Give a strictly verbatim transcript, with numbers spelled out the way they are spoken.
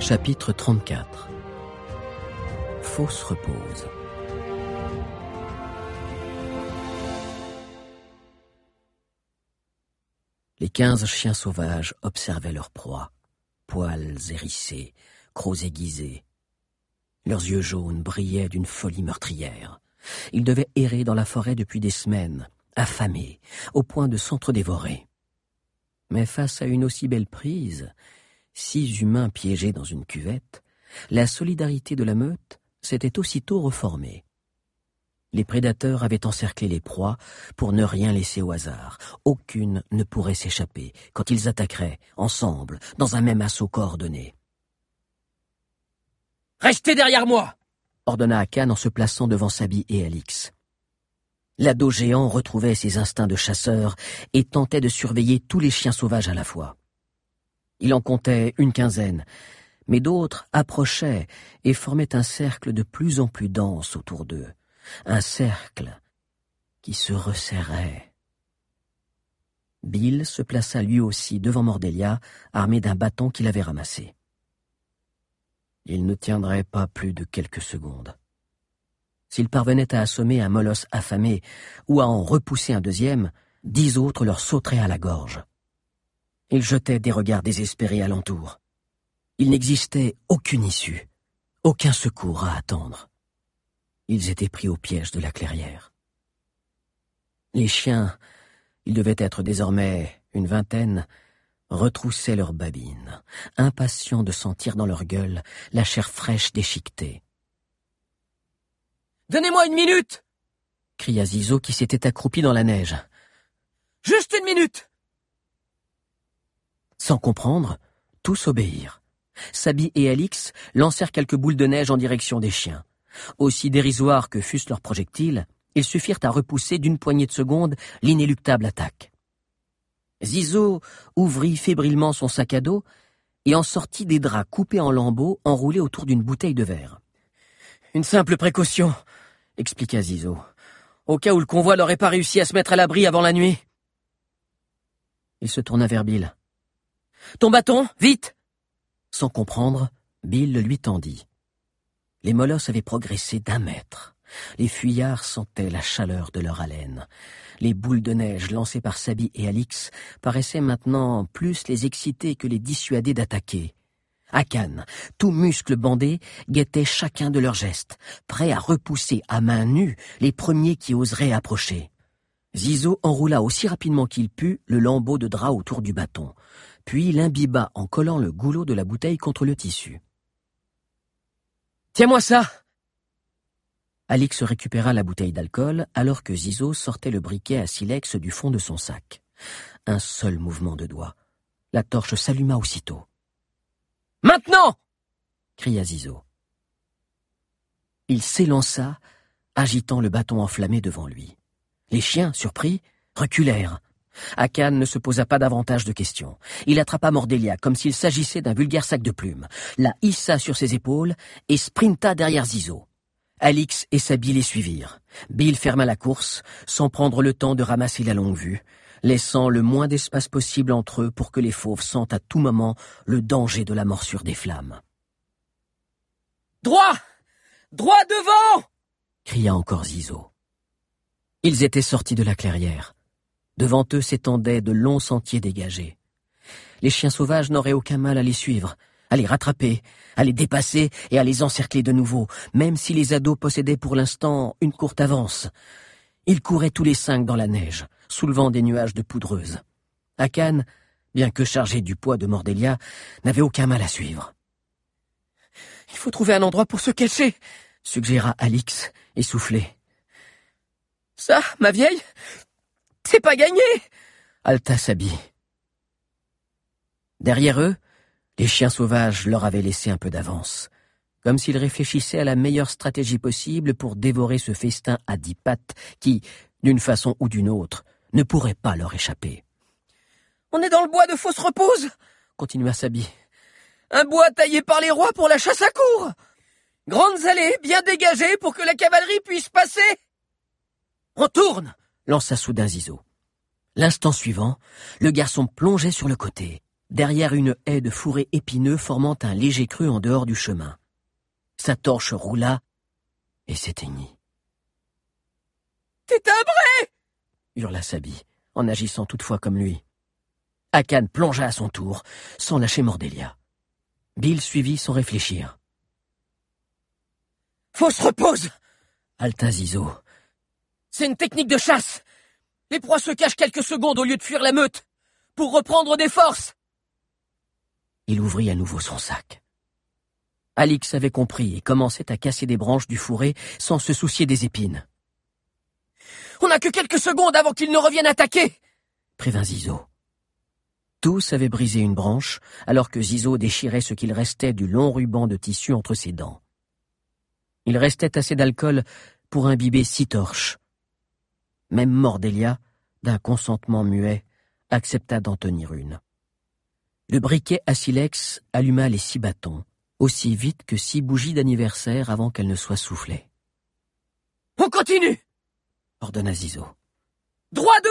Chapitre trente-quatre. Fausse repose. Les quinze chiens sauvages observaient leur proie, poils hérissés, crocs aiguisés. Leurs yeux jaunes brillaient d'une folie meurtrière. Ils devaient errer dans la forêt depuis des semaines, affamés, au point de s'entre-dévorer. Mais face à une aussi belle prise, six humains piégés dans une cuvette, la solidarité de la meute s'était aussitôt reformée. Les prédateurs avaient encerclé les proies pour ne rien laisser au hasard. Aucune ne pourrait s'échapper quand ils attaqueraient, ensemble, dans un même assaut coordonné. « Restez derrière moi !» ordonna Akan en se plaçant devant Sabi et Alix. L'ado géant retrouvait ses instincts de chasseur et tentait de surveiller tous les chiens sauvages à la fois. Il en comptait une quinzaine, mais d'autres approchaient et formaient un cercle de plus en plus dense autour d'eux. Un cercle qui se resserrait. Bill se plaça lui aussi devant Mordelia, armé d'un bâton qu'il avait ramassé. Il ne tiendrait pas plus de quelques secondes. S'ils parvenaient à assommer un molosse affamé ou à en repousser un deuxième, dix autres leur sauteraient à la gorge. Ils jetaient des regards désespérés alentour. Il n'existait aucune issue, aucun secours à attendre. Ils étaient pris au piège de la clairière. Les chiens, ils devaient être désormais une vingtaine, retroussaient leurs babines, impatients de sentir dans leur gueule la chair fraîche déchiquetée. « Donnez-moi une minute !» cria Zizo qui s'était accroupi dans la neige. « Juste une minute !» Sans comprendre, tous obéirent. Sabi et Alix lancèrent quelques boules de neige en direction des chiens. Aussi dérisoires que fussent leurs projectiles, ils suffirent à repousser d'une poignée de secondes l'inéluctable attaque. Zizo ouvrit fébrilement son sac à dos et en sortit des draps coupés en lambeaux enroulés autour d'une bouteille de verre. « Une simple précaution », expliqua Zizo, « au cas où le convoi n'aurait pas réussi à se mettre à l'abri avant la nuit. » Il se tourna vers Bill. « Ton bâton, vite !» Sans comprendre, Bill le lui tendit. Les molosses avaient progressé d'un mètre. Les fuyards sentaient la chaleur de leur haleine. Les boules de neige lancées par Sabi et Alix paraissaient maintenant plus les exciter que les dissuader d'attaquer. Akan, tout muscle bandé, guettait chacun de leurs gestes, prêt à repousser à main nue les premiers qui oseraient approcher. Zizo enroula aussi rapidement qu'il put le lambeau de drap autour du bâton, puis l'imbiba en collant le goulot de la bouteille contre le tissu. « Tiens-moi ça !» Alix récupéra la bouteille d'alcool alors que Zizo sortait le briquet à silex du fond de son sac. Un seul mouvement de doigt. La torche s'alluma aussitôt. « Maintenant !» cria Zizo. Il s'élança, agitant le bâton enflammé devant lui. Les chiens, surpris, reculèrent. Akan ne se posa pas davantage de questions. Il attrapa Mordelia comme s'il s'agissait d'un vulgaire sac de plumes, la hissa sur ses épaules et sprinta derrière Zizo. Alix et Sabi les suivirent. Bill ferma la course, sans prendre le temps de ramasser la longue-vue, laissant le moins d'espace possible entre eux pour que les fauves sentent à tout moment le danger de la morsure des flammes. « Droit ! Droit devant !» cria encore Zizo. Ils étaient sortis de la clairière. Devant eux s'étendaient de longs sentiers dégagés. Les chiens sauvages n'auraient aucun mal à les suivre, à les rattraper, à les dépasser et à les encercler de nouveau, même si les ados possédaient pour l'instant une courte avance. Ils couraient tous les cinq dans la neige, soulevant des nuages de poudreuse. Akan, bien que chargé du poids de Mordelia, n'avait aucun mal à suivre. « Il faut trouver un endroit pour se cacher !» suggéra Alix, essoufflé. « Ça, ma vieille, c'est pas gagné !» haleta Sabi. Derrière eux, les chiens sauvages leur avaient laissé un peu d'avance, comme s'ils réfléchissaient à la meilleure stratégie possible pour dévorer ce festin à dix pattes qui, d'une façon ou d'une autre, ne pourrait pas leur échapper. « On est dans le bois de fausse repose !» continua Sabi. « Un bois taillé par les rois pour la chasse à courre. Grandes allées bien dégagées pour que la cavalerie puisse passer. »« On tourne !» lança soudain Zizo. L'instant suivant, le garçon plongeait sur le côté, derrière une haie de fourrés épineux formant un léger creux en dehors du chemin. Sa torche roula et s'éteignit. « T'es timbré !» hurla Sabi, en agissant toutefois comme lui. Akan plongea à son tour, sans lâcher Mordelia. Bill suivit sans réfléchir. « Fausse repose !» haleta Zizo. « C'est une technique de chasse. Les proies se cachent quelques secondes au lieu de fuir la meute, pour reprendre des forces. » Il ouvrit à nouveau son sac. Alix avait compris et commençait à casser des branches du fourré sans se soucier des épines. « On n'a que quelques secondes avant qu'ils ne reviennent attaquer !» prévint Zizo. Tous avaient brisé une branche, alors que Zizo déchirait ce qu'il restait du long ruban de tissu entre ses dents. Il restait assez d'alcool pour imbiber six torches. Même Mordelia, d'un consentement muet, accepta d'en tenir une. Le briquet à silex alluma les six bâtons, aussi vite que six bougies d'anniversaire avant qu'elles ne soient soufflées. « On continue !» ordonna Zizo. « Droit devant !